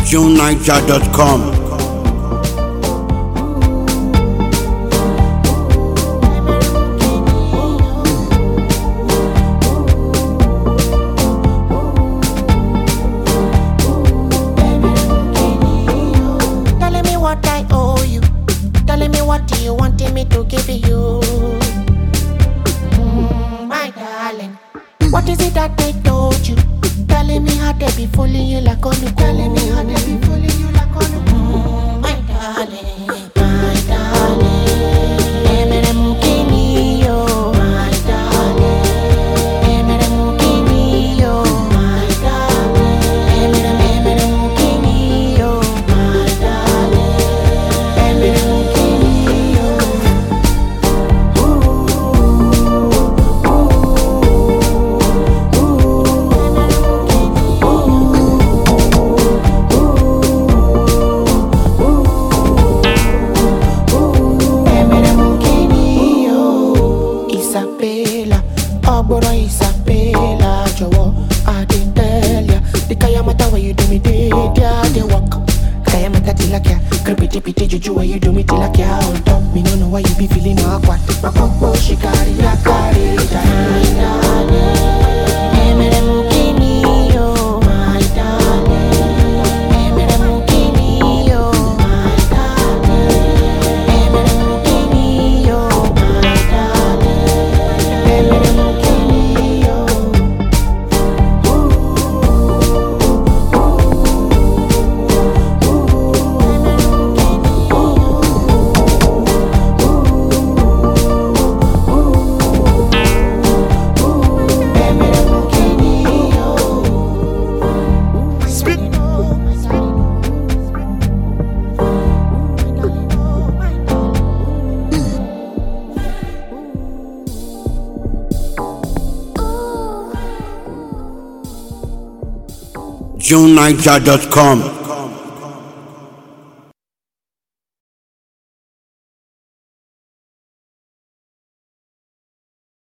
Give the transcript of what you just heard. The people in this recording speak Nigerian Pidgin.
JuneNiger.com. Telling me what I owe you. Telling me what you wanted me to give you. My darling. What is it that they told you? Telling me how they be fooling you like on the telling me how they be fooling you like on the my darling, my darling. Emerem kini yo, my darling. Emerem kini yo, my darling. Emerem kini yo, my darling. Emerem kini yo. Isabella, Ogboro Isabella, Jowo, I didn't tell ya. The Kayamata where you do me day, they walk. Kayamata tilakya, creepy pity juju where you do me tilakya on top. Me no know why you be feeling awkward. My popo shikari yakari, Emerem kini yo, my darling. Emerem kini yo, my darling. Emerem kini yo, my darling. Emerem kini yo. Emerem kini yo. Spit. JuneNiger.com.